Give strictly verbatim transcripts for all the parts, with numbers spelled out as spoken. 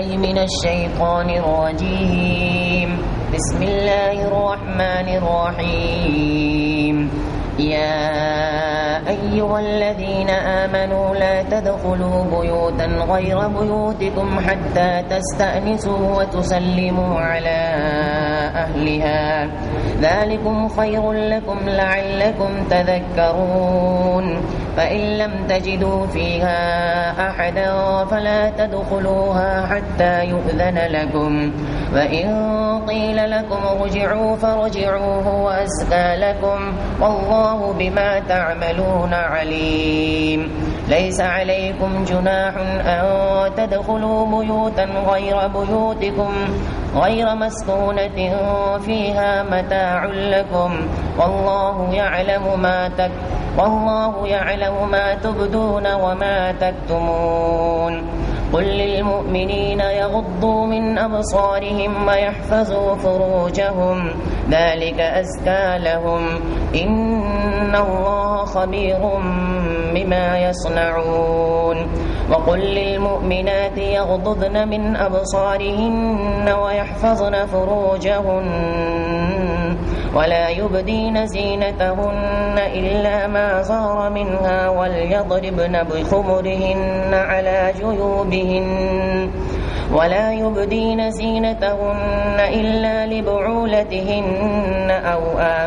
بالله من الشيطان الرجيم. بسم الله الرحمن الرحيم. يا أيها الذين آمنوا لا تدخلوا بيوتا غير بيوتكم حتى تستأنسوا وتسلموا على أهلها، ذلكم خير لكم لعلكم تذكرون. فإن لم تجدوا فيها أحدا فلا تدخلوها حتى يؤذن لكم، وإن قيل لكم ارجعوا فارجعوا هو أزكى لكم، والله بما تعملون عليم. ليس عليكم جناح أن تدخلوا بيوتا غير بيوتكم غير مسكونة فيها متاع لكم، والله يعلم ما تك والله يعلم ما تبدون وما تكتمون. قل للمؤمنين يغضوا من أبصارهم ويحفظوا فروجهم، ذلك أزكى لهم، إن الله خبير بما يصنعون. وقل للمؤمنات يغضضن من أبصارهن ويحفظن فروجهن ولا يبدين زينتهن إلا ما ظهر منها، وليضربن بخمرهن على جيوبهن ولا يبدين زينتهن إلا لبعولتهن أو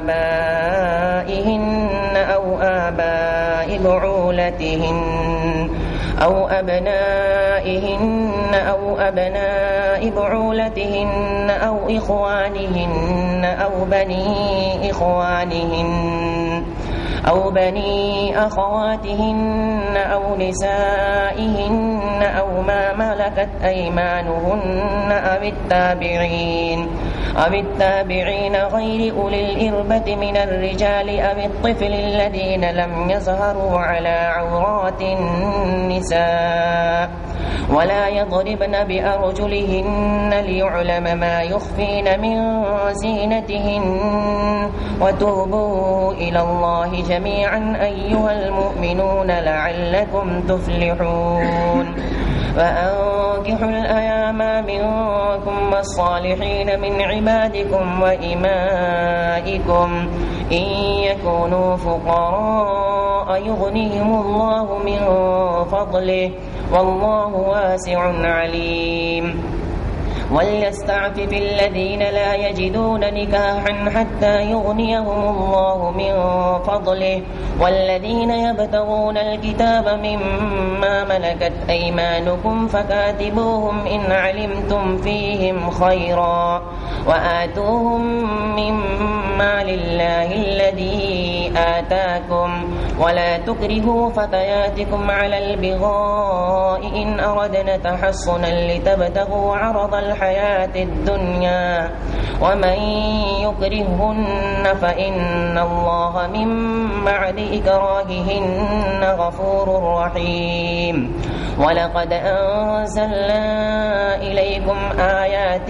آبائهن أو آباء بعولتهن أو أبنائهن أو أبناء بعولتهن أو إخوانهن أو بني إخوانهن أو بني أخواتهن أو نسائهن أو ما ملكت أيمانهن أو التابعين أو التابعين غير أولي الإربة من الرجال أو الطفل الذين لم يظهروا على عورات النساء، ولا يضربن بأرجلهن ليعلم ما يخفين من زينتهن. وتوبوا إلى الله جميعا أيها المؤمنون لعلكم تفلحون. وأنكحوا الأيام منكم والصالحين من عبادكم وإمائكم إن يكونوا فقراء يغنيهم الله من فضله، والله واسع عليم. وليستعفف الذين لا يجدون نكاحا حتى يغنيهم الله من فضله، والذين يبتغون الكتاب مما ملكت أيمانكم فكاتبوهم إن علمتم فيهم خيرا، وآتوهم مما لله الذي آتاكم، ولا تكرهوا فتياتكم على البغاء إن أردنا تحصنا لتبتغوا عرض الحياة الدنيا، ومن يكرههن فإن الله من بعد إكراههن غفور رحيم. ولقد أنزلنا إليكم آيات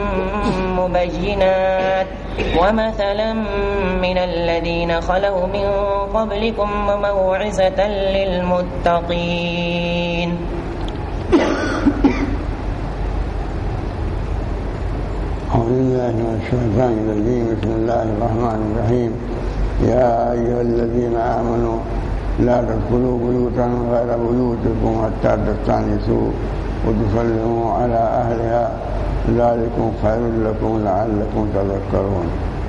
مبينات ومثلا من الذين خلوا من قبلكم وموعظة للمتقين. أعوذ بالله من الشيطان الرجيم. بسم الله الرحمن الرحيم. يا أيها الذين آمنوا لا تدخلوا بيوتا غير بيوتكم حتى تستأنسوا وتسلموا على أهلها، ذلكم خير لكم لعلكم تذكرون.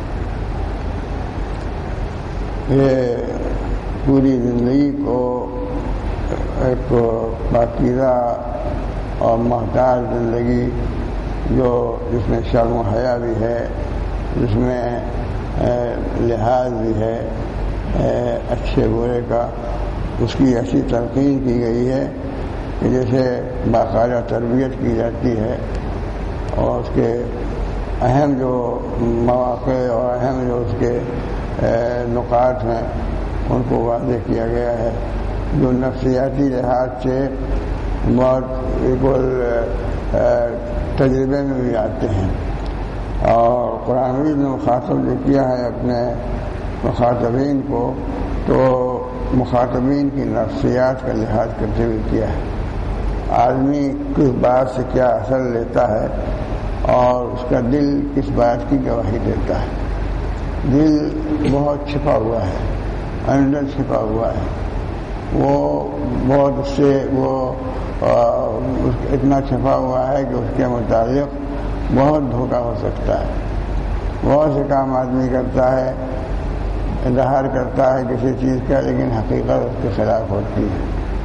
یہ پوری زندگی کو ایک پاکیزہ اور محتاج زندگی جو جس میں شرم و حیا بھی ہے، جس میں لحاظ بھی ہے اچھے برے کا، اس کی ایسی تلقین کی گئی ہے کہ جیسے باقاعدہ تربیت کی جاتی ہے اور اس کے اہم جو مواقع اور اہم جو اس کے نکات ہیں ان کو واضح کیا گیا ہے، جو نفسیاتی لحاظ سے بہت بالکل تجربے میں بھی آتے ہیں. اور قرآن مجید نے مخاطب جو کیا ہے اپنے مخاطبین کو، تو مخاطبین کی نفسیات کا لحاظ کرتے ہوئے کیا ہے. آدمی کس بات سے کیا اثر لیتا ہے اور اس کا دل کس بات کی گواہی دیتا ہے۔ دل بہت چھپا ہوا ہے، اندر چھپا ہوا ہے، وہ بہت سے وہ اتنا چھپا ہوا ہے کہ اس کے متعلق بہت دھوکہ ہو سکتا ہے۔ بہت سے کام آدمی کرتا ہے، اظہار کرتا ہے کسی چیز کا، لیکن حقیقت اس کے خلاف ہوتی ہے،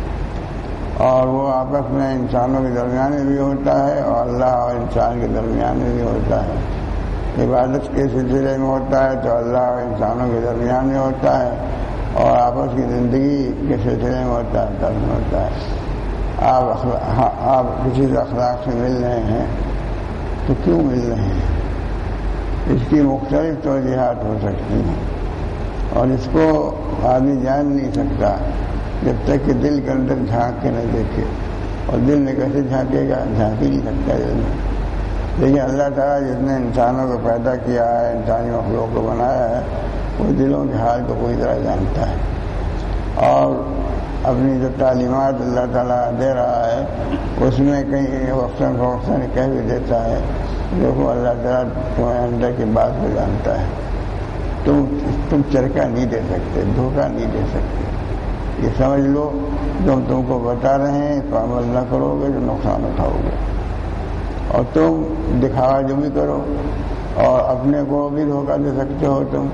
اور وہ آپس میں انسانوں کے درمیان میں بھی ہوتا ہے اور اللہ اور انسان کے درمیان میں بھی ہوتا ہے۔ عبادت کے سلسلے میں ہوتا ہے تو اللہ اور انسانوں کے درمیان میں ہوتا ہے، اور آپس کی زندگی کے سلسلے میں ہوتا ہے تب میں ہوتا ہے۔ آپ آپ کسی سے اخلاق سے مل رہے ہیں تو کیوں مل رہے ہیں؟ اس کی مختلف توجیہات ہو سکتی ہیں، اور اس کو آدمی جان نہیں سکتا جب تک کہ دل کے اندر جھانک کے نہ دیکھے، اور دل میں کیسے جھانکے گا؟ جھانک ہی نہیں سکتا دل میں۔ لیکن اللہ تعالیٰ جس نے انسانوں کو پیدا کیا ہے، انسانی مخلوق کو بنایا ہے، وہ دلوں کے حال کو پوری طرح جانتا ہے، اور اپنی جو تعلیمات اللہ تعالیٰ دے رہا ہے اس میں کئی وقتاً فوقتاً کہہ بھی دیتا ہے، دیکھو اللہ تعالیٰ تمہارے اندر کی بات کو جانتا ہے، تم تم چرکا نہیں دے سکتے، دھوکہ نہیں دے سکتے، یہ سمجھ لو جو تم کو بتا رہے ہیں تو عمل نہ کرو گے تو نقصان اٹھاؤ گے، اور تم دکھاوا جو بھی کرو اور اپنے کو بھی دھوکہ دے سکتے ہو تم،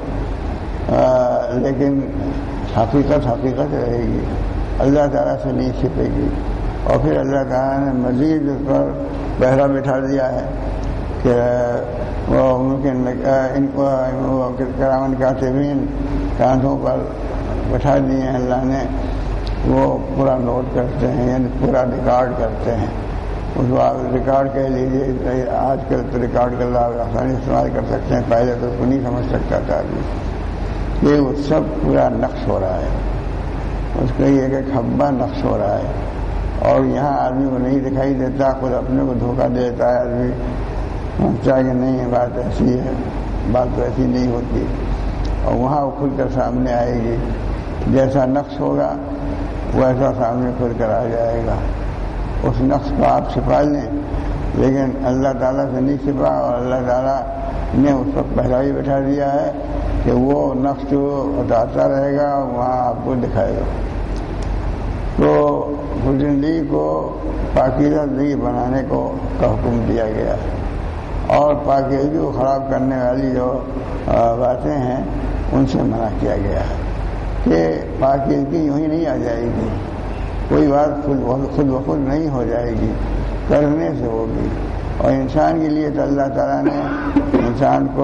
آ, لیکن حقیقت حقیقت رہے گی، اللہ تعالیٰ سے نہیں چھپے گی۔ اور پھر اللہ تعالیٰ نے مزید اس پر پہرا بٹھا دیا ہے کہ وہ ممکن ان کو کرامن کاتبین کاندھوں پر بٹھا دیے ہیں اللہ نے، وہ پورا نوٹ کرتے ہیں، یعنی پورا ریکارڈ کرتے ہیں۔ اس کو آپ ریکارڈ کہہ لیجیے، آج کل تو ریکارڈ کر آپ آسانی استعمال کر سکتے ہیں، پہلے تو اس کو نہیں سمجھ سکتا تھا آدمی۔ یہ وہ سب پورا نقش ہو رہا ہے، اس کا یہ ایک حبہ نقش ہو رہا ہے، اور یہاں آدمی کو نہیں دکھائی دیتا، خود اپنے کو دھوکہ دیتا ہے آدمی، سمجھتا ہے کہ نہیں بات ایسی ہے، بات تو ایسی نہیں ہوتی، اور وہاں وہ کھل کر سامنے آئے گی، جیسا نقش ہوگا ویسا سامنے کھل کر آ جائے گا۔ اس نقش کو آپ چھپا لیں، لیکن اللہ تعالیٰ سے نہیں چھپا، اور اللہ تعالیٰ نے اس پر پہلا ہی بٹھا دیا ہے کہ وہ نقش بتاتا رہے گا اور وہاں آپ کو دکھائے گا۔ تو زندگی کو پاکیزہ زندگی بنانے کو کا حکم دیا گیا ہے، اور پاکیزگی کو خراب کرنے والی جو باتیں ہیں ان سے منع کیا گیا ہے کہ پاکیزگی یوں ہی نہیں آ جائے گی، کوئی بات خود خود بخود نہیں ہو جائے گی، کرنے سے ہوگی۔ اور انسان کے لیے تو اللہ تعالیٰ نے انسان کو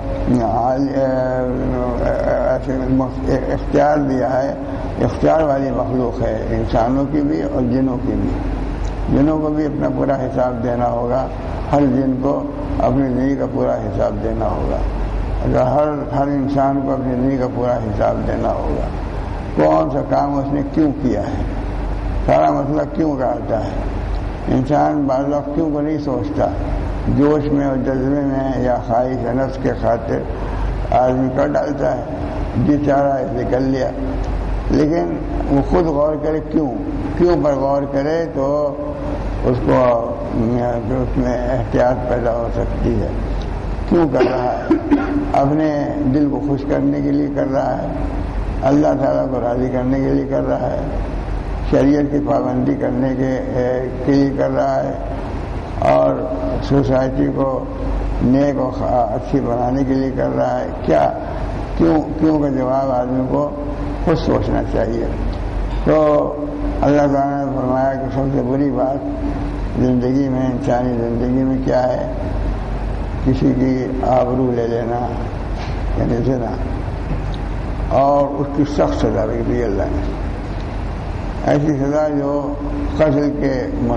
اختیار دیا ہے، اختیار والی مخلوق ہے، انسانوں کی بھی اور جنوں کی بھی۔ جنوں کو بھی اپنا پورا حساب دینا ہوگا، ہر جن کو اپنی زندگی کا پورا حساب دینا ہوگا، اگر ہر ہر انسان کو اپنی زندگی کا پورا حساب دینا ہوگا، کون سا کام اس نے کیوں کیا ہے، سارا مسئلہ کیوں کا آتا ہے۔ انسان بعض وقت کیوں کو نہیں سوچتا، جوش میں اور جذبے میں یا خواہش نفس کے خاطر آدمی کر ڈالتا ہے، جی چاہ رہا ہے کر لیا، لیکن وہ خود غور کرے کیوں کیوں پر غور کرے تو اس کو اس میں احتیاط پیدا ہو سکتی ہے۔ کیوں کر رہا ہے؟ اپنے دل کو خوش کرنے کے لیے کر رہا ہے، اللہ تعالیٰ کو راضی کرنے کے لیے کر رہا ہے، شریعت کی پابندی کرنے کے کے لیے کر رہا ہے، اور سوسائٹی کو نیک و اچھی بنانے کے لیے کر رہا ہے۔ کیا کیوں کیوں کا جواب آدمی کو خود سوچنا چاہیے۔ تو اللہ تعالیٰ نے فرمایا کہ سب سے بری بات زندگی میں، انسانی زندگی میں کیا ہے؟ کسی کی آبرو لے لینا، یعنی زنا، اور اس کی سخت سزا بھی دی اللہ نے، ایسی سزا جو قتل کے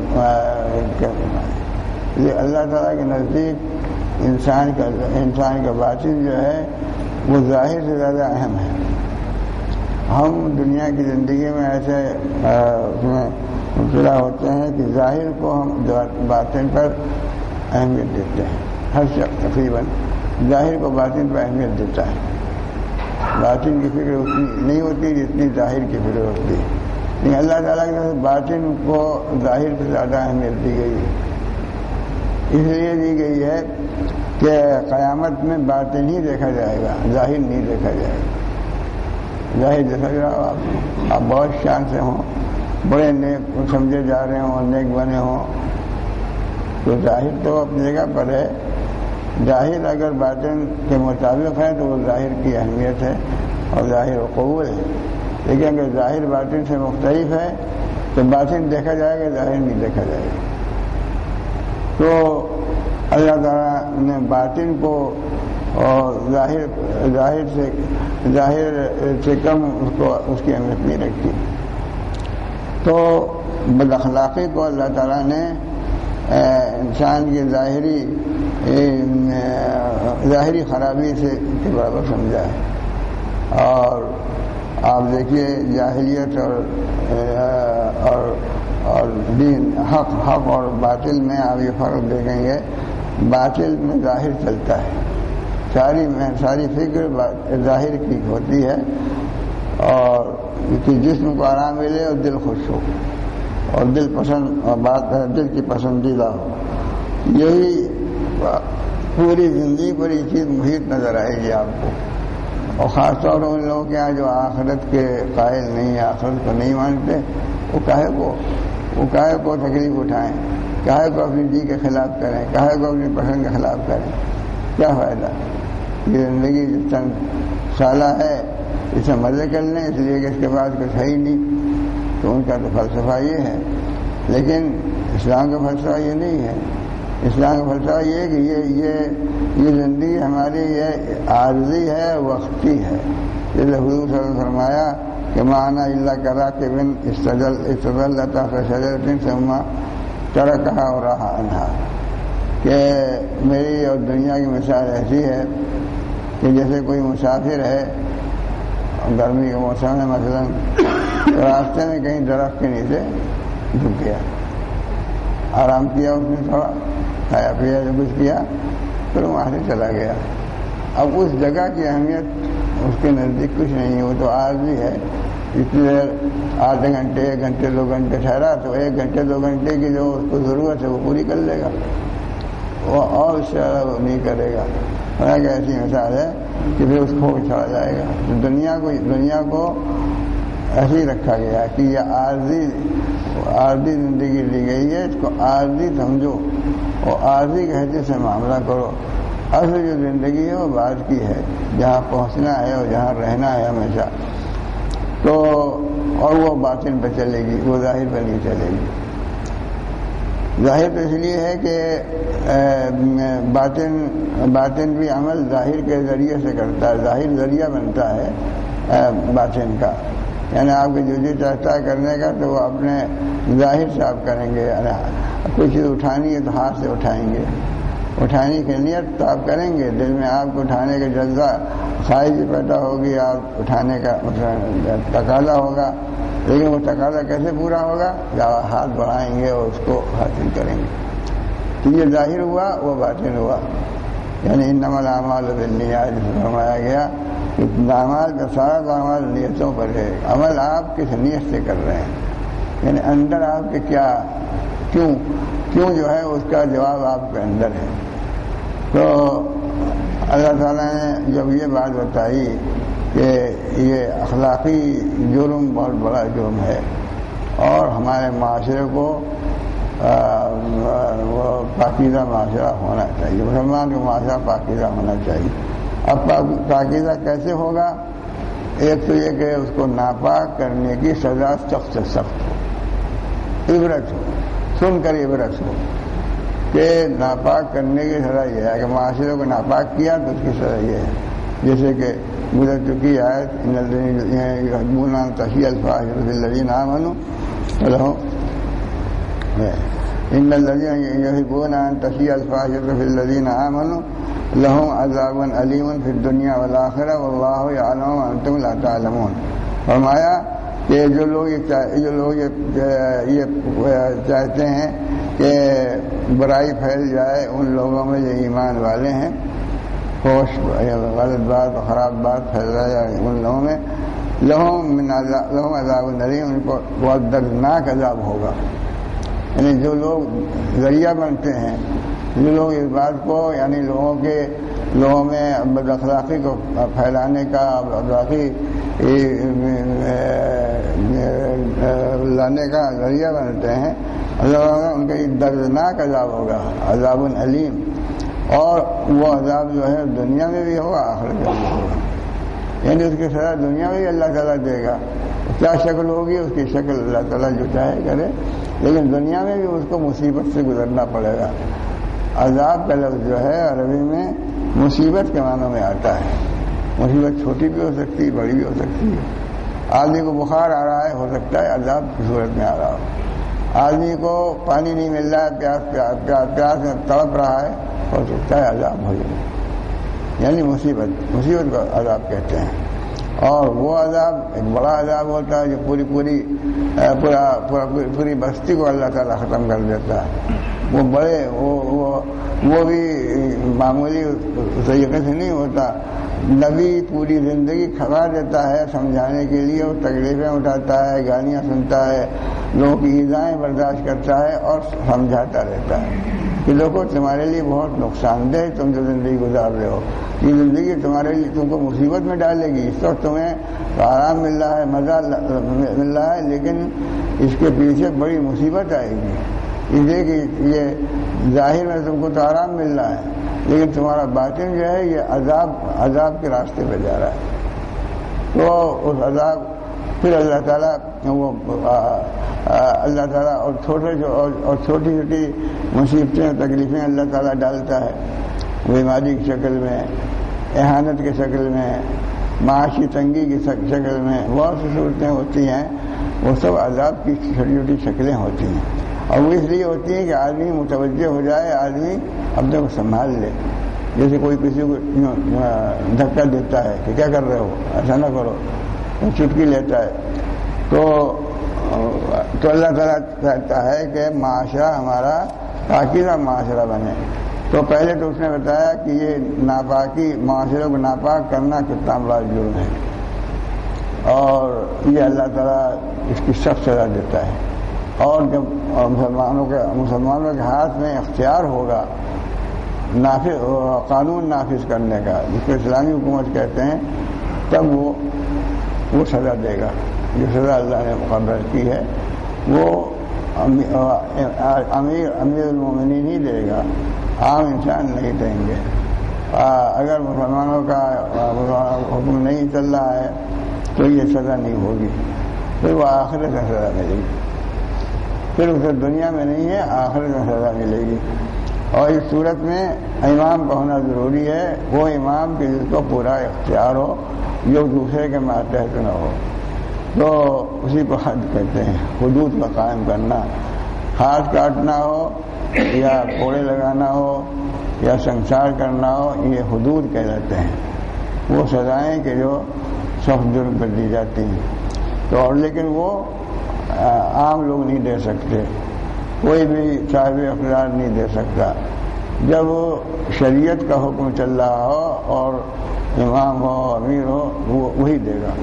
یہ اللہ تعالیٰ کے نزدیک انسان کا انسان کا باطن جو ہے وہ ظاہر سے زیادہ اہم ہے۔ ہم دنیا کی زندگی میں ایسے مبتلا ہوتے ہیں کہ ظاہر کو ہم باطن پر اہمیت دیتے ہیں، ہر شخص تقریباً ظاہر کو باطن پر اہمیت دیتا ہے، باطن کی فکر اتنی نہیں ہوتی جتنی ظاہر کی فکر ہوتی ہے۔ لیکن اللہ تعالیٰ کی طرف سے باطن کو ظاہر سے زیادہ اہمیت دی گئی ہے. اس لیے دی گئی ہے کہ قیامت میں باطن ہی دیکھا جائے گا, ظاہر نہیں دیکھا جائے گا. ظاہر دیکھا جائے گا آپ آپ بہت شان سے ہوں, بڑے نیک سمجھے جا رہے ہوں, نیک بنے ہوں, تو ظاہر تو اپنی جگہ پر ہے. ظاہر اگر باطن کے مطابق ہے تو وہ ظاہر کی اہمیت ہے اور ظاہر و قبول ہے. لیکن اگر ظاہر باطن سے مختلف ہے تو باطن دیکھا جائے گا, ظاہر نہیں دیکھا جائے گا. تو اللہ تعالیٰ نے باطن کو اور ظاہر ظاہر سے ظاہر سے کم اس کو اس کی اہمیت نہیں رکھی. تو بد اخلاقی کو اللہ تعالیٰ نے انسان کی ظاہری ظاہری خرابی سے کے برابر سمجھا ہے. اور آپ دیکھیے جاہلیت اور اور اور دین حق حق اور باطل میں آپ یہ فرق دیکھیں گے. باطل میں ظاہر چلتا ہے, ساری میں ساری فکر ظاہر کی ہوتی ہے, اور کہ جسم کو آرام ملے اور دل خوش ہو اور دل پسند اور بات دل کی پسندیدہ ہو. یہی پوری زندگی پر یہ چیز محیط نظر آئے گی آپ کو. اور خاص طور پر ان لوگوں کے یہاں جو آخرت کے قائل نہیں, آخرت کو نہیں مانتے, وہ کاہے کو وہ کاہے کو تکلیف اٹھائیں, کاہے کو اپنی جی کے خلاف کریں, کاہے کو اپنی پسند کے خلاف کریں. کیا فائدہ؟ یہ زندگی جو چند سالہ ہے اسے مزے کر لیں, اس لیے کہ اس کے بعد کچھ ہے ہی نہیں. تو ان کا تو فلسفہ یہ ہے. لیکن اسلام کا فلسفہ یہ نہیں ہے. اسلام کا فلسفہ یہ ہے کہ یہ یہ یہ زندگی ہماری یہ عارضی ہے, وقتی ہے. جیسے حضور صلی اللہ علیہ وسلم فرمایا کہ مانا اللہ کرا کہ بن استدل استدل لتا فشجرۃ ثم ترکھا اور رہا انہا, کہ میری اور دنیا کی مثال ایسی ہے کہ جیسے کوئی مسافر ہے, گرمی کا موسم ہے مثلا, راستے میں کہیں درخت کے نیچے جھک گیا, آرام کیا اس نے, تھوڑا کھایا پیا جو کچھ کیا, پھر وہاں سے چلا گیا. اب اس جگہ کی اہمیت اس کے نزدیک کچھ نہیں ہے, وہ تو عارضی ہے. اس لیے آدھے گھنٹے ایک گھنٹے دو گھنٹے ٹھہرا تو ایک گھنٹے دو گھنٹے کی جو اس کو ضرورت ہے وہ پوری کر لے گا, وہ اور اس سے وہ نہیں کرے گا. ایک ایسی مثال ہے کہ پھر اس کو چھوڑا جائے گا. تو دنیا کو دنیا کو ایسے ہی رکھا گیا کہ یہ عارضی عارضی زندگی لی گئی ہے, اس کو عارضی سمجھو اور عارضی کے حیثیت سے معاملہ کرو. اصل جو زندگی ہے وہ بعد کی ہے, جہاں پہنچنا ہے اور جہاں رہنا ہے ہمیشہ. تو اور وہ باطن پہ چلے گی, وہ ظاہر پہ نہیں چلے گی. ظاہر تو اس لیے ہے کہ باطن باطن بھی عمل ظاہر کے ذریعے سے کرتا ہے, ظاہر ذریعہ بنتا ہے باطن کا. یعنی آپ کے جو جی چاہتا ہے کرنے کا تو وہ اپنے ظاہر سے آپ کریں گے. کوئی چیز اٹھانی ہے تو ہاتھ سے اٹھائیں گے, اٹھانے کی نیت تو آپ کریں گے, دل میں آپ کو اٹھانے کا جذبہ خواہش پیدا ہوگی, آپ اٹھانے کا تقاضا ہوگا. لیکن وہ تقاضا کیسے پورا ہوگا؟ جب ہاتھ بڑھائیں گے اور اس کو حاصل کریں گے. تو یہ ظاہر ہوا, وہ باطن ہوا. یعنی انما الاعمال بالنیات فرمایا گیا کہ اعمال کا سارا اعمال نیتوں پر ہے. عمل آپ کس نیت سے کر رہے ہیں, یعنی اندر آپ کے کیا کیوں کیوں جو ہے اس کا جواب آپ کے اندر ہے. تو اللہ تعالیٰ نے جب یہ بات بتائی کہ یہ اخلاقی جرم بہت بڑا جرم ہے اور ہمارے معاشرے کو پاکیزہ معاشرہ ہونا چاہیے, مسلمان کا معاشرہ پاکیزہ ہونا چاہیے. اب پاکیزہ کیسے ہوگا؟ ایک تو یہ کہ اس کو ناپاک کرنے کی سزا سخت سے سخت ہو, عبرت ہو, سن کر عبرت ہو کہ ناپاک کرنے کی سزا یہ ہے کہ معاشرے کو ناپاک کیا تو اس کی سزا یہ ہے. جیسے کہ گزر چکی آیت تشیع الفاحشۃ فی الذین آمنوا لہم ان الذین یحبون ان تشیع الفاحشۃ فی الذین آمنوا لہم عذاب علیم فی الدنیا والآخرہ واللہ یعلم وانتم لا تعلمون. فرمایا کہ جو لوگ جو لوگ یہ چاہتے ہیں کہ برائی پھیل جائے ان لوگوں میں جو ایمان والے ہیں, خوش غلط بات اور خراب بات پھیل رہا ہے ان لوگوں میں, لہم من عذاب لہم عذاب الیم، ان کو بہت دردناک عذاب ہوگا. یعنی جو لوگ ذریعہ بنتے ہیں، جو لوگ اس بات کو یعنی لوگوں کے لوگوں میں بد اخلاقی کو پھیلانے کا، بد اخلاقی لانے کا ذریعہ بنتے ہیں، اللہ ان کا ایک دردناک عذاب ہوگا، عذاب علیم. اور وہ عذاب جو ہے دنیا میں بھی ہوگا، آخرت میں بھی ہوگا. یعنی اس کی سزا دنیا میں بھی اللہ تعالیٰ دے گا. کیا شکل ہوگی اس کی شکل اللہ تعالیٰ جو چاہے کرے، لیکن دنیا میں بھی اس کو مصیبت سے گزرنا پڑے گا. عذاب کا لفظ جو ہے عربی میں مصیبت کے معنوں میں آتا ہے. مصیبت چھوٹی بھی ہو سکتی ہے، بڑی بھی ہو سکتی ہے. آدمی کو بخار آ رہا ہے، ہو سکتا ہے عذاب کی صورت میں آ رہا ہو. آدمی کو پانی نہیں مل رہا ہے، پیاس پیاس پیاس میں تڑپ رہا ہے، ہو سکتا ہے عذاب ہو جائے. یعنی مصیبت مصیبت کو عذاب کہتے ہیں. اور وہ عذاب ایک بڑا عذاب ہوتا ہے جو پوری پوری پورا پورا پوری بستی کو اللہ تعالیٰ ختم کر دیتا ہے. وہ بڑے وہ وہ وہ بھی معمولی طریقے سے نہیں ہوتا. نبی پوری زندگی کھپا دیتا ہے سمجھانے کے لیے، وہ تکلیفیں اٹھاتا ہے، گالیاں سنتا ہے، لوگوں کی ایذائیں برداشت کرتا ہے اور سمجھاتا رہتا ہے کہ لوگوں تمہارے لیے بہت نقصان دہ تم جو زندگی گزار رہے ہو، یہ زندگی تمہارے لیے تم کو مصیبت میں ڈالے گی. اس وقت تمہیں آرام مل رہا ہے، مزہ مل رہا ہے، لیکن اس کے پیچھے بڑی مصیبت آئے گی. یہ کہ یہ ظاہر میں تم کو تو آرام مل رہا ہے، لیکن تمہارا باطن جو ہے یہ عذاب عذاب کے راستے پہ جا رہا ہے. تو اس عذاب پھر اللہ تعالیٰ وہ اللہ تعالیٰ اور چھوٹے اور چھوٹی چھوٹی مصیبتیں اور تکلیفیں اللہ تعالیٰ ڈالتا ہے، بیماری کی شکل میں، اہانت کی شکل میں، معاشی تنگی کی شکل میں. بہت سی صورتیں ہوتی ہیں، وہ سب عذاب کی چھوٹی چھوٹی شکلیں ہوتی ہیں. اور وہ اس لیے ہوتی ہیں کہ آدمی متوجہ ہو جائے، آدمی اپنے کو سنبھال لے. جیسے کوئی کسی کو دھکا دیتا ہے کہ کیا کر رہے ہو، ایسا نہ کرو، چٹکی لیتا ہے. تو تو اللہ تعالیٰ چاہتا ہے کہ معاشرہ ہمارا پاکیزہ معاشرہ بنے. تو پہلے تو اس نے بتایا کہ یہ ناپاکی معاشرے کو ناپاک کرنا کتنا بڑا جرم ہے، اور یہ اللہ تعالیٰ اس کی سخت سزا دیتا ہے. اور جب مسلمانوں کے مسلمانوں کے ہاتھ میں اختیار ہوگا نافذ قانون نافذ کرنے کا، جس کو اسلامی حکومت کہتے ہیں، تب وہ وہ سزا دے گا. جو سزا اللہ نے مقرر کی ہے وہ امیر امیر المومنین ہی دے گا، عام انسان نہیں دیں گے. اگر مسلمانوں کا حکم نہیں چل رہا ہے تو یہ سزا نہیں ہوگی، پھر وہ آخرت میں سزا ملے گی. پھر اسے دنیا میں نہیں ہے، آخرت میں سزا ملے گی. اور اس صورت میں امام کا ہونا ضروری ہے، وہ امام کے جس کو پورا اختیار ہو، جو دوسرے کے ماتحت نہ ہو. تو اسی کو حد کہتے ہیں، حدود کا قائم کرنا. ہاتھ کاٹنا ہو یا کوڑے لگانا ہو یا سنسار کرنا ہو، یہ حدود کہلاتے ہیں. وہ سزائیں کہ جو سخت جرم پر دی جاتی ہیں. تو اور لیکن وہ عام لوگ نہیں دے سکتے، کوئی بھی صاحب اقتدار نہیں دے سکتا. جب شریعت کا حکم چل رہا ہو اور امام ہو، امیر ہو، وہ وہی دے گا.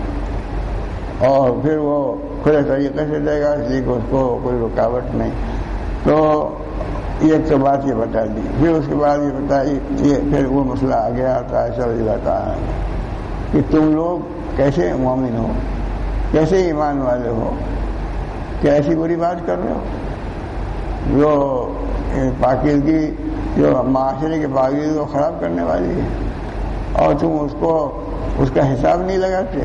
اور پھر وہ کھلے طریقے سے دے گا، اس لیے کہ اس کو کوئی رکاوٹ نہیں. تو یہ تو بات یہ بتا دی. پھر اس کے بعد یہ بتائی کہ پھر وہ مسئلہ آگے آتا ہے، چل جاتا ہے کہ تم لوگ کیسے مومن ہو، کیسے ایمان والے ہو، کہ ایسی بری بات کر رہے ہو جو پاکیزگی، جو معاشرے کے پاکیزگی کو خراب کرنے والی ہے، اور تم اس کو اس کا حساب نہیں لگاتے.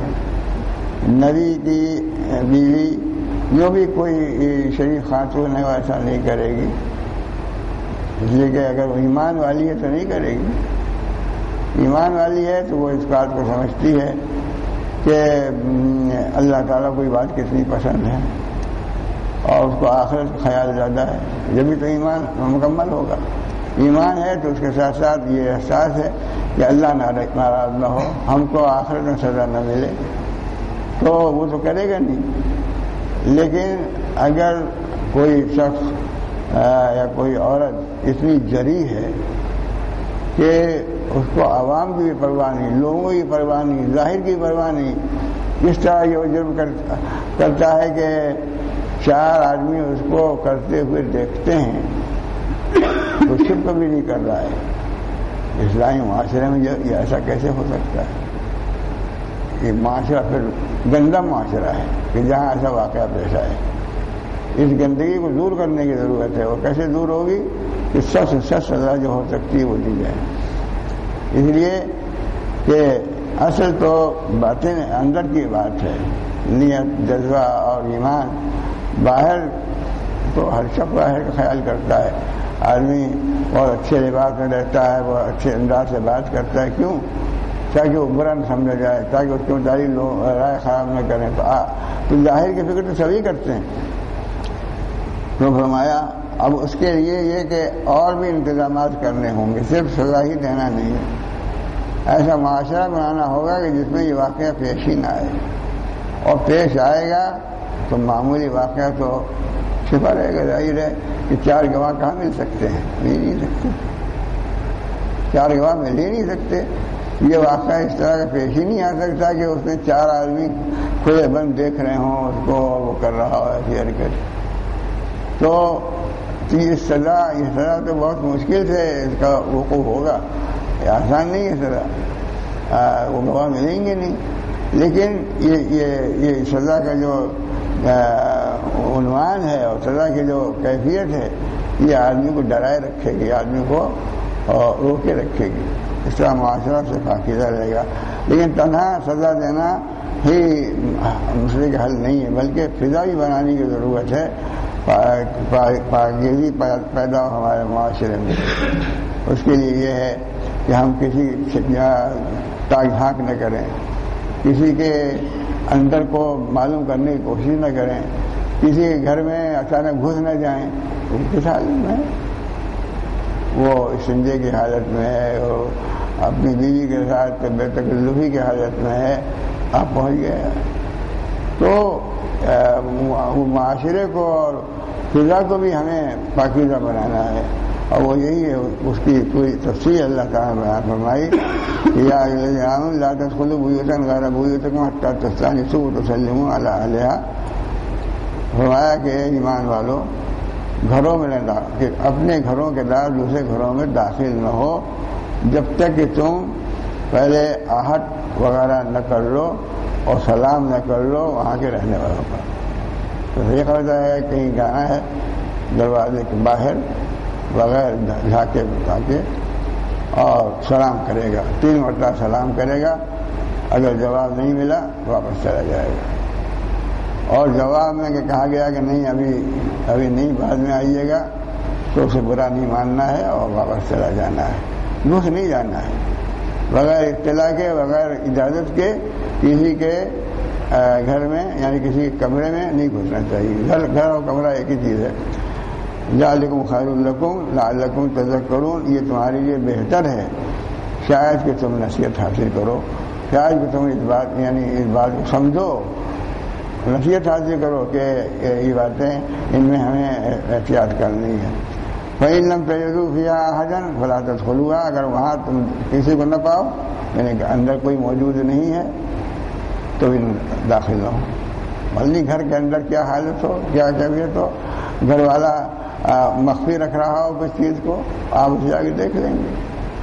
نبی کی بیوی جو بھی کوئی شریف خاتون ہے وہ ایسا نہیں کرے گی، اس لیے کہ اگر وہ ایمان والی ہے تو نہیں کرے گی. ایمان والی ہے تو وہ اس بات کو سمجھتی ہے کہ اللہ تعالیٰ کو یہ بات کتنی پسند ہے اور اس کو آخرت کا خیال زیادہ ہے، جبھی تو ایمان مکمل ہوگا. ایمان ہے تو اس کے ساتھ ساتھ یہ احساس ہے کہ اللہ ناراض نہ ہو، ہم کو آخرت میں سزا نہ ملے، تو وہ تو کرے گا نہیں. لیکن اگر کوئی شخص یا کوئی عورت اتنی جری ہے کہ اس کو عوام کی بھی پرواہ نہیں، لوگوں کی پرواہ نہیں، ظاہر کی پرواہ نہیں، کس طرح یہ جرم کرتا ہے کہ چار آدمی اس کو کرتے ہوئے دیکھتے ہیں تو چھپ بھی نہیں کر رہا ہے. اسلامی معاشرے میں یہ ایسا کیسے ہو سکتا ہے؟ یہ معاشرہ پھر گندا معاشرہ ہے کہ جہاں ایسا واقعہ پیش آئے. اس گندگی کو دور کرنے کی ضرورت ہے. وہ کیسے دور ہوگی کہ سب سے سخت سزا جو ہو سکتی ہے وہ دی جائے. اس لیے کہ اصل تو باتیں اندر کی بات ہے، نیت، جذبہ اور ایمان. باہر تو ہر شخص باہر کا خیال کرتا ہے. آدمی بہت اچھے لباس میں رہتا ہے، بہت اچھے انداز سے بات کرتا ہے. کیوں؟ تاکہ وہ برا نہ سمجھا جائے، تاکہ اس کے متعلق لوگ رائے خراب نہ کریں. تو, تو ظاہر کی فکر تو سبھی کرتے ہیں. تو فرمایا اب اس کے لیے یہ کہ اور بھی انتظامات کرنے ہوں گے، صرف سزا ہی دینا نہیں ہے. ایسا معاشرہ بنانا ہوگا کہ جس میں یہ واقعہ پیش ہی نہ آئے، اور پیش آئے گا تو معمولی واقعہ تو چھپا رہے گا. ظاہر ہے کہ چار گواہ کہاں مل سکتے ہیں؟ مل نہیں سکتے. چار گواہ مل ہی نہیں سکتے. یہ واقعہ اس طرح کا پیش ہی نہیں آ سکتا کہ اس میں چار آدمی کھلے بند دیکھ رہے ہوں اس کو، وہ کر رہا ہو ایسی حرکت. تو یہ سزا یہ سزا تو بہت مشکل سے اس کا وقوع ہوگا. یہ آسان نہیں ہے سزا، وہ گواہ ملیں گے نہیں. لیکن یہ یہ یہ سزا کا جو عنوان ہے اور سزا کی جو کیفیت ہے یہ آدمی کو ڈرائے رکھے گی، آدمی کو روکے رکھے گی. اس طرح معاشرہ سے پاکیزہ رہے گا. لیکن تنہا سزا دینا ہی مسئلے کا حل نہیں ہے، بلکہ فضا بھی بنانے کی ضرورت ہے. پاکیزگی پیدا ہو ہمارے معاشرے میں. اس کے لیے یہ ہے کہ ہم کسی تاک جھانک نہ کریں، کسی کے اندر کو معلوم کرنے کی کوشش نہ کریں، کسی کے گھر میں اچانک گھس نہ جائیں. وہ کس حالت میں ہے؟ وہ استنجے کی حالت میں ہے، وہ اپنی بیوی کے ساتھ بے تکلفی کی حالت میں ہے، آپ پہنچ گئے. تو معاشرے کو اور فضا کو بھی ہمیں پاکیزہ بنانا ہے، اور وہ یہی ہے. اس کی پوری تفصیل اللہ تعالیٰ نے بیان فرمائی. یا الذین آمنوا لا تدخلوا بیوتا غیر بیوتکم حتی تستأنسوا وتسلموا علی اہلہا. فرمایا کہ ایمان والو گھروں میں نہ کہ اپنے گھروں کے بعد دوسرے گھروں میں داخل نہ ہو جب تک کہ تم پہلے آہٹ وغیرہ نہ کر لو اور سلام نہ کر لو وہاں کے رہنے والوں کا. تو یہ ہوتا ہے کہیں جانا ہے دروازے کے باہر بغیر جھانکے بتاکے اور سلام کرے گا، تین مرتبہ سلام کرے گا. اگر جواب نہیں ملا واپس چلا جائے گا. اور جواب میں کہ کہا گیا کہ نہیں ابھی ابھی نہیں بعد میں آئیے گا تو اسے برا نہیں ماننا ہے اور واپس چلا جانا ہے. گھس نہیں جانا ہے، بغیر اطلاع کے بغیر اجازت کے کسی کے گھر میں یعنی کسی کمرے میں نہیں گھسنا چاہیے. گھر گھر اور کمرہ ایک ہی چیز ہے. ذالکم خیر لکم لعلکم تذکرون. یہ تمہارے لیے بہتر ہے شاید کہ تم نصیحت حاصل کرو، شاید کہ تم اس بات یعنی اس بات کو سمجھو، نصیحت حاصل کرو کہ یہ باتیں ان میں ہمیں احتیاط کرنی ہے. فَإِن لَمْ تَجِدُوا فِيهَا أَحَدًا فَلَا تَدْخُلُوهَا. اگر وہاں تم کسی کو نہ پاؤ یعنی کہ اندر کوئی موجود نہیں ہے تو بھی داخل نہ ہو. بھلی گھر کے اندر کیا حالت ہو، کیا کیفیت ہو، گھر والا مخفی رکھ رہا ہو کچھ چیز کو، آپ اسے جا کے دیکھ لیں گے.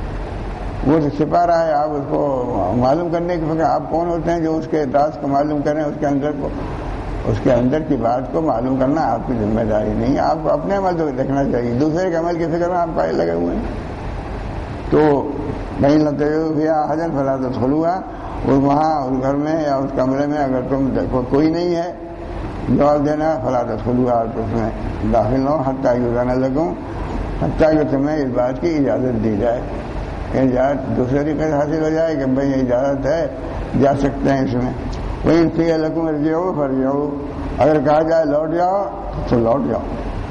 وہ تو چھپا رہا ہے، آپ اس کو معلوم کرنے کی فکر. آپ کون ہوتے ہیں جو اس کے راز کو معلوم کریں؟ اس کے اندر کو اس کے اندر کی بات کو معلوم کرنا آپ کی ذمہ داری نہیں ہے. آپ کو اپنے عمل تو دیکھنا چاہیے، دوسرے کے عمل کی فکر میں آپ پائے لگے ہوئے ہیں. تو نہیں لگتے حجن فلا تدخلوها. اور وہاں اس گھر میں یا اس کمرے میں اگر تم کوئی نہیں ہے جواب دینا فلا تدخلوها، تو اس میں داخل ہو حتی یؤذن لکم، حتیٰ کہ تمہیں اس بات کی اجازت دی جائے. اجازت دوسرے طریقے سے حاصل ہو جائے کہ بھائی اجازت ہے جا سکتے ہیں اس میں. وَإِن قِيلَ لَكُمْ ارْجِعُوا فَارْجِعُوا. اگر کہا جائے لوٹ جاؤ تو لوٹ جاؤ.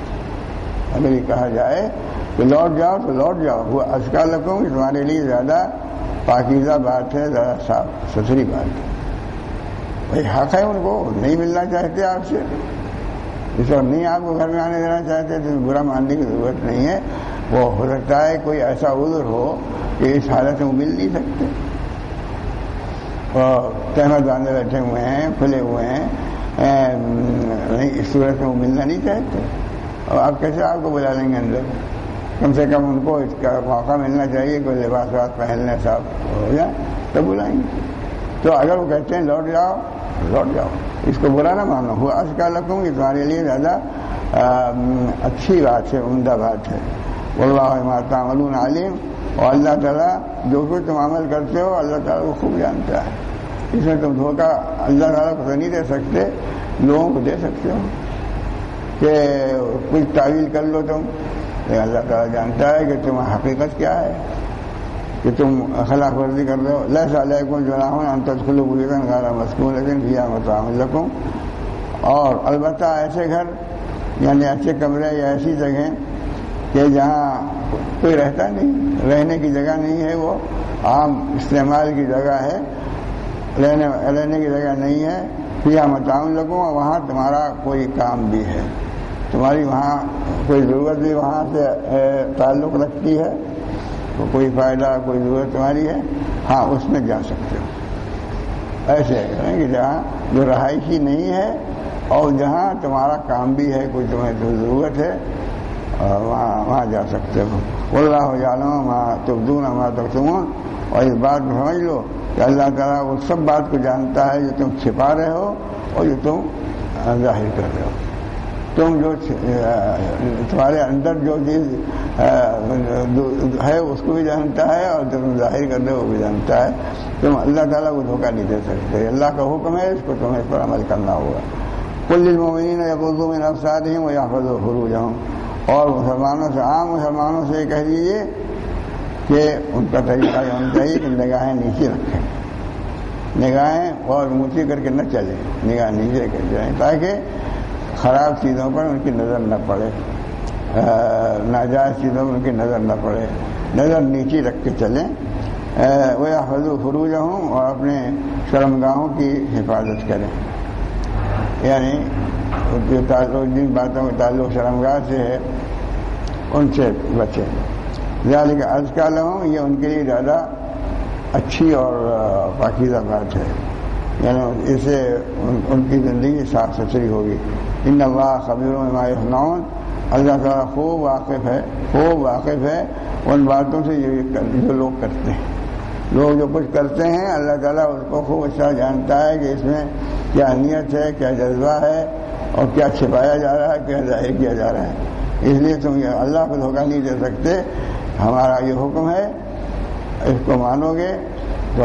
اگر یہ کہا جائے کہ لوٹ جاؤ تو لوٹ جاؤ. وہ ازکیٰ لکم، تمہارے لیے زیادہ پاکیزہ بات ہے، زیادہ صاف ستھری بات ہے. بھائی حق ہے ان کو، نہیں ملنا چاہتے آپ سے، اس وقت نہیں آپ کو گھر میں آنے دینا چاہتے تو برا ماننے کی ضرورت نہیں ہے. وہ ہو سکتا ہے کوئی ایسا عذر ہو کہ اس حالت میں مل نہیں سکتے. تہمت باندھے بیٹھے ہوئے ہیں، کھلے ہوئے ہیں، اس صورت میں وہ ملنا نہیں چاہتے، اور آپ کیسے آپ کو بلا لیں گے اندر؟ کم سے کم ان کو اس کا موقع ملنا چاہیے کہ لباس وباس پہن لیں، صاحب ہو جائے تو بلائیں گے۔ تو اگر وہ کہتے ہیں لوٹ جاؤ لوٹ جاؤ، اس کو برا نہ مانو، وہ از کا لکم، یہ تمہارے لیے زیادہ اچھی بات ہے، عمدہ بات ہے۔ واللہ بما تعملون علیم، اور اللہ تعالیٰ جو کچھ تم عمل کرتے ہو اللہ تعالیٰ کو خوب جانتا ہے۔ اس میں تم دھوکہ اللہ تعالیٰ کو تو نہیں دے سکتے، لوگوں کو دے سکتے ہو کہ کچھ تعویل کر لو تم، اللہ تعالیٰ جانتا ہے کہ تم حقیقت کیا ہے، کہ تم خلاف ورزی کر رہے ہو۔ لیس علیکم جناح ان تدخلوا بیوتا غیر مسکونۃ فیہا متاع لکم، اور البتہ ایسے گھر یعنی ایسے کمرے یا ایسی جگہیں کہ جہاں کوئی رہتا نہیں، رہنے کی جگہ نہیں ہے، وہ عام استعمال کی جگہ ہے، رہنے رہنے کی جگہ نہیں ہے، فیہا متاع لکم، اور وہاں تمہارا کوئی کام بھی ہے، تمہاری وہاں کوئی ضرورت بھی وہاں سے تعلق رکھتی ہے، تو کوئی فائدہ کوئی ضرورت تمہاری ہے، ہاں اس میں جا سکتے ہو۔ ایسے ہے کہ جہاں جو رہائشی نہیں ہے اور جہاں تمہارا کام بھی ہے، کوئی تمہیں جو ضرورت ہے، وہاں وہاں جا سکتے ہو۔ واللہ یعلم ما تبدون ما تکتمون، اور اس بات کو سمجھ لو کہ اللہ تعالیٰ وہ سب بات کو جانتا ہے جو تم چھپا رہے ہو اور جو تم ظاہر کر رہے ہو۔ تم جو تمہارے اندر جو چیز ہے اس کو بھی جانتا ہے، اور جو تم ظاہر کر رہے ہو وہ بھی جانتا ہے۔ تم اللہ تعالیٰ کو دھوکہ نہیں دے سکتے، اللہ کا حکم ہے، اس کو تمہیں اس پر عمل کرنا ہوگا۔ قل للمؤمنین یغضوا من ابصارہم ویحفظوا فروجہم، اور مسلمانوں سے، عام مسلمانوں سے کہہ دیجیے کہ ان کا طریقہ یہ ہونا چاہیے کہ نگاہیں نیچے رکھیں، نگاہیں اور اونچی کر کے نہ چلیں، نگاہ نیچے کر جائیں تاکہ خراب چیزوں پر ان کی نظر نہ پڑے، ناجائز چیزوں پر ان کی نظر نہ پڑے، نظر نیچی رکھ کے چلیں۔ وَيَحْفَظُوا فُرُوجَهُمْ، اور اپنے شرمگاہوں کی حفاظت کریں، یعنی جو تعلق جن باتوں کا تعلق شرمگاہ سے ہے ان سے بچیں۔ ذَلِكَ أَزْكَىٰ لَهُمْ، یہ ان کے لیے زیادہ اچھی اور پاکیزہ بات ہے، یعنی اس سے ان کی زندگی صاف ستھری ہوگی۔ ان اللہ خبیر بما یصنعون، اللہ تعالیٰ خوب واقف ہے، خوب واقف ہے ان باتوں سے جو لوگ کرتے ہیں۔ لوگ جو کچھ کرتے ہیں اللہ تعالیٰ اس کو خوب اچھا جانتا ہے کہ اس میں کیا نیت ہے، کیا جذبہ ہے، اور کیا چھپایا جا رہا ہے، کیا ظاہر کیا جا رہا ہے۔ اس لیے تم یہ اللہ کو دھوکہ نہیں دے سکتے، ہمارا یہ حکم ہے، اس کو مانو گے تو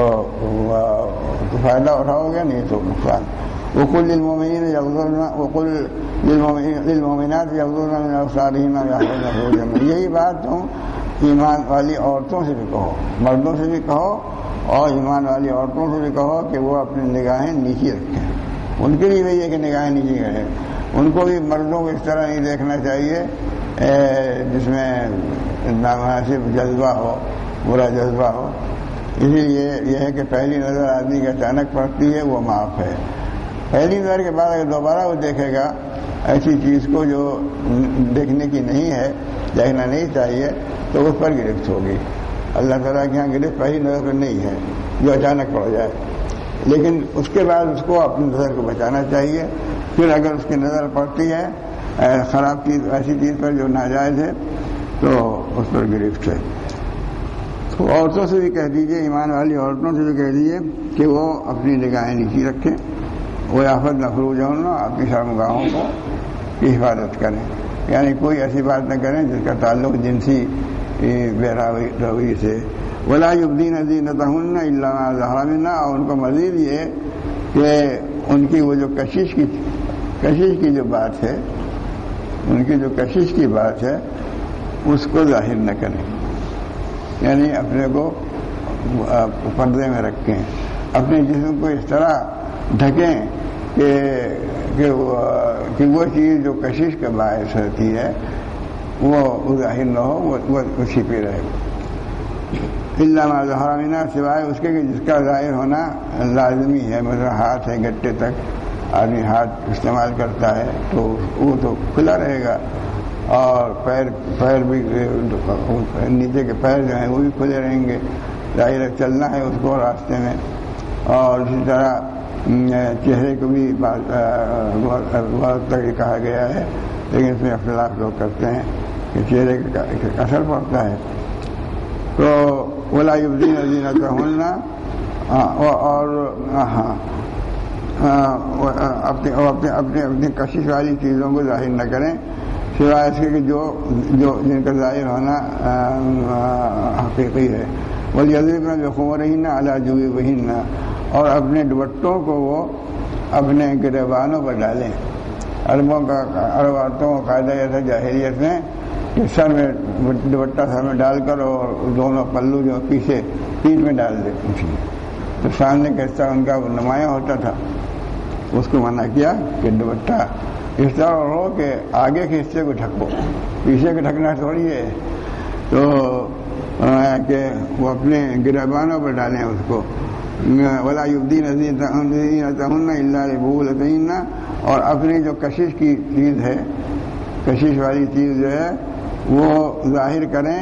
فائدہ اٹھاؤ گے، نہیں تو نقصان۔ وقل للمؤمنین یغضضن وقل للمؤمنات یغضضن من ابصارہن ویحفظن فروجہن، یہی بات تم ایمان والی عورتوں سے بھی کہو، مردوں سے بھی کہو، اور ایمان والی عورتوں سے بھی کہو کہ وہ اپنی نگاہیں نیچی رکھیں۔ ان کے لیے بھی یہ کہ نگاہیں نیچی کریں، ان کو بھی مردوں کو اس طرح نہیں دیکھنا چاہیے جس میں نامناسب جذبہ ہو، برا جذبہ ہو۔ اسی لیے یہ ہے کہ پہلی نظر آدمی کی اچانک پڑتی ہے وہ معاف ہے، پہلی نظر کے بعد اگر دوبارہ وہ دیکھے گا ایسی چیز کو جو دیکھنے کی نہیں ہے، دیکھنا نہیں چاہیے، تو اس پر گرفت ہوگی۔ اللہ تعالیٰ کے یہاں گرفت پہلی نظر پر نہیں ہے جو اچانک پڑ جائے، لیکن اس کے بعد اس کو اپنی نظر کو بچانا چاہیے۔ پھر اگر اس کی نظر پڑتی ہے خراب چیز، ایسی چیز پر جو ناجائز ہے، تو اس پر گرفت ہے۔ تو عورتوں سے بھی کہہ دیجیے، ایمان والی عورتوں سے بھی کہہ دیجیے کہ وہ اپنی نگاہیں نیچی رکھیں، وہ آفت نہ فروجہن، اپنی شرمگاہوں کو کی حفاظت کریں، یعنی کوئی ایسی بات نہ کریں جس کا تعلق جنسی بے روی سے۔ ولا یبدین زینتہن الا ما ظہر منہا، اور ان کو مزید یہ کہ ان کی وہ جو کشش کی کشش کی جو بات ہے، ان کی جو کشش کی بات ہے اس کو ظاہر نہ کریں، یعنی اپنے کو پردے میں رکھیں، اپنے جسم کو اس طرح ڈھکیں کہ کہ وہ, کہ وہ چیز جو کشش کا باعث ہوتی ہے وہ ظاہر نہ ہو، وہ, وہ چھپی رہے۔ الا ما ظہر منہا، سوائے اس کے کہ جس کا ظاہر ہونا لازمی ہے، مثلا ہاتھ ہے، گٹے تک آدمی ہاتھ استعمال کرتا ہے تو وہ تو کھلا رہے گا، اور پیر پیر بھی نیچے کے پیر جو ہیں وہ بھی کھلے رہیں گے، ظاہر چلنا ہے اس کو راستے میں، اور اسی طرح چہرے کو بھی بہت تک کہا گیا ہے، لیکن اس میں اختلاف لوگ کرتے ہیں کہ چہرے کا اثر پڑتا ہے. تو ولا یبدین زینتہن، اور ہاں اپنے اپنے اپنے اپنی کشش والی چیزوں کو ظاہر نہ کریں سوائے اس کے کہ جو جو جن کا ظاہر ہونا حقیقی ہے. وَلْيَضْرِبْنَ بِخُمُرِهِنَّ عَلَىٰ جُيُوبِهِنَّ، اور اپنے دوپٹوں کو وہ اپنے گریبانوں پر ڈالیں. عربوں کا عرب عورتوں کا قاعدہ یہ تھا جاہلیت میں کہ سر میں دوپٹہ سر میں ڈال کر اور دونوں پلو جو پیچھے پیٹھ میں ڈال دیتی تھی، تو سامنے کا حصہ ان کا نمایاں ہوتا تھا. اس کو منع کیا کہ دوپٹہ اس طرح ہو کہ آگے کے حصے کو ڈھکو، پیچھے کو ڈھکنا تھوڑی ہے. تو کہ وہ اپنے گریبانوں پر ڈالیں اس کو. ولا یبدین زینتہن الا لبعولتہن، اور اپنی جو کشش کی چیز ہے، کشش والی چیز جو ہے وہ ظاہر کریں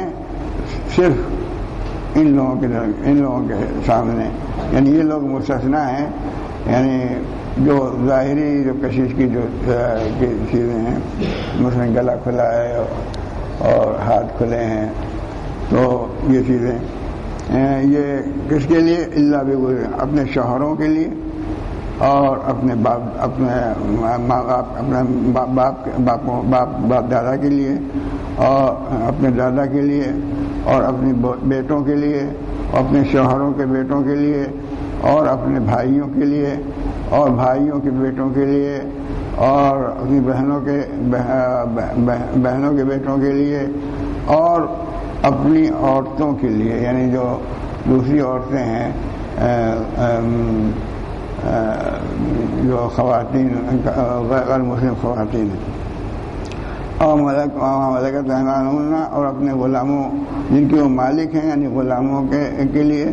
صرف ان لوگوں کے ان لوگوں کے سامنے. یعنی یہ لوگ مستثنیٰ ہیں، یعنی جو ظاہری جو کشش کی جو چیزیں ہیں، مثلا گلا کھلا ہے اور ہاتھ کھلے ہیں، تو یہ چیزیں یہ کس کے لیے؟ اللہ بھی اپنے شوہروں کے لیے اور اپنے باپ اپنے ماں باپ اپنے باپ باپ باپ باپ دادا کے لیے اور اپنے دادا کے لیے اور اپنے بیٹوں کے لیے اور اپنے شوہروں کے بیٹوں کے لیے اور اپنے بھائیوں کے لیے اور بھائیوں کے بیٹوں کے لیے اور اپنی بہنوں کے بہنوں کے بیٹوں کے لیے اور اپنی عورتوں کے لیے، یعنی جو دوسری عورتیں ہیں جو خواتین غیر مسلم خواتین ہیں، اور ملکت ایمانہن، اور اپنے غلاموں جن کے وہ مالک ہیں، یعنی غلاموں کے کے لیے،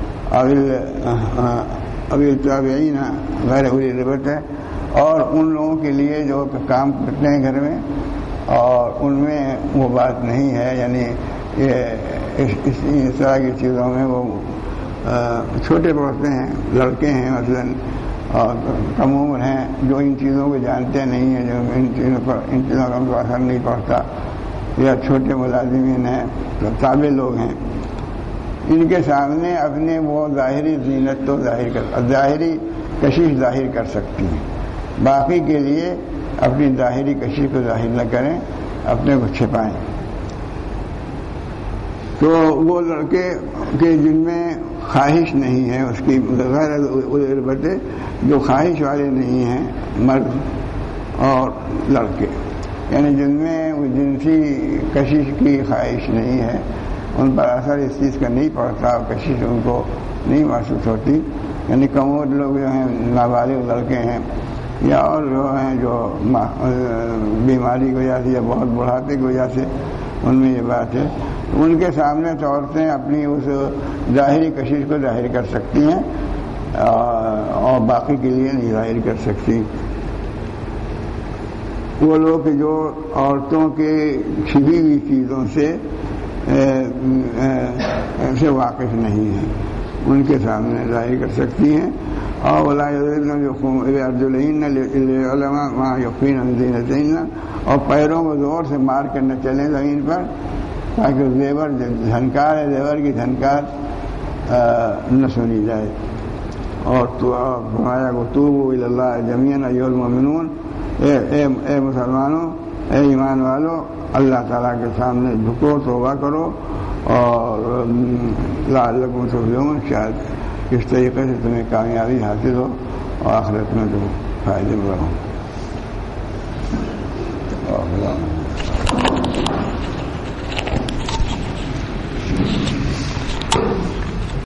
ابھی تابعین غیر اولی الربۃ ہے، اور ان لوگوں کے لیے جو کام کرتے ہیں گھر میں اور ان میں وہ بات نہیں ہے، یعنی یہ اس طرح کی چیزوں میں وہ چھوٹے پڑھتے ہیں، لڑکے ہیں مثلاً اور کم عمر ہیں جو ان چیزوں کو جانتے نہیں ہیں، جو ان چیزوں پر ان چیزوں کا ان کو اثر نہیں پڑتا، یا چھوٹے ملازمین ہیں، تابع لوگ ہیں، ان کے سامنے اپنے وہ ظاہری زینت تو ظاہر کر ظاہری کشش ظاہر کر سکتی ہیں. باقی کے لیے اپنی ظاہری کشش کو ظاہر نہ کریں، اپنے کو چھپائیں. تو وہ لڑکے کے جن میں خواہش نہیں ہے، اس کی غیر الربت، جو خواہش والے نہیں ہیں، مرد اور لڑکے، یعنی جن میں وہ جنسی کشش کی خواہش نہیں ہے، ان پر اثر اس چیز کا نہیں پڑتا اور کشش ان کو نہیں محسوس ہوتی، یعنی کمود لوگ جو ہیں نابالغ لڑکے ہیں یا اور جو ہیں جو بیماری کی وجہ سے یا بہت بڑھاپے کی وجہ سے ان میں یہ بات ہے، ان کے سامنے تو عورتیں اپنی اس ظاہری کشش کو ظاہر کر سکتی ہیں اور باقی کے لیے نہیں ظاہر کر سکتی. وہ لوگ جو عورتوں کے چھپی ہوئی چیزوں سے سے واقف نہیں ہیں، ان کے سامنے ظاہر کر سکتی ہیں. اور ولا یضربن لعلماء ما یخفین من زینتہن، اور پیروں کو زور سے مار کر نہ چلیں زمین پر تاکہ زیور جھنکار ہے، زیور کی جھنکار نہ سنی جائے. اور تو فرمایا کہ توبوا الی اللہ جمیعا ایھا المؤمنون، اے اے اے مسلمانوں، اے ایمان والو، اللہ تعالیٰ کے سامنے جھکو، توبہ کرو، اور لعلکم تفلحون، شاید اس طریقے سے تمہیں کامیابی حاصل ہو اور آخرت میں تم فائدے میں رہو.